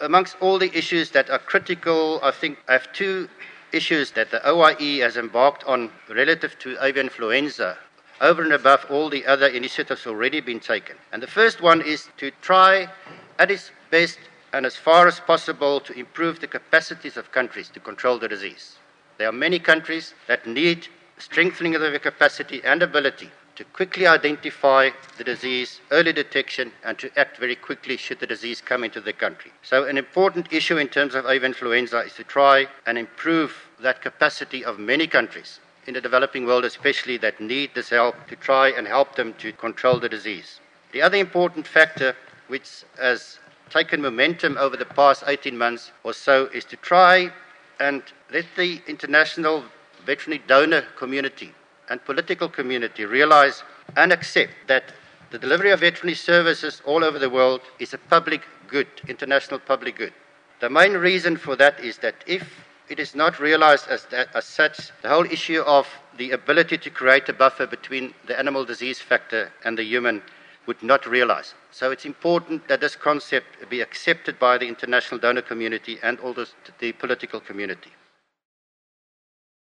amongst all the issues that are critical, I think I have two issues that the OIE has embarked on relative to avian influenza, over and above all the other initiatives already been taken. And the first one is to try at its best and as far as possible to improve the capacities of countries to control the disease. There are many countries that need strengthening of their capacity and ability to quickly identify the disease, early detection, and to act very quickly should the disease come into the country. So an important issue in terms of avian influenza is to try and improve that capacity of many countries in the developing world especially that need this help to try and help them to control the disease. The other important factor which has taken momentum over the past 18 months or so is to try and let the international veterinary donor community and political community realize and accept that the delivery of veterinary services all over the world is a public good, international public good. The main reason for that is that if it is not realized as such, the whole issue of the ability to create a buffer between the animal disease factor and the human would not realize. So it's important that this concept be accepted by the international donor community and all the political community.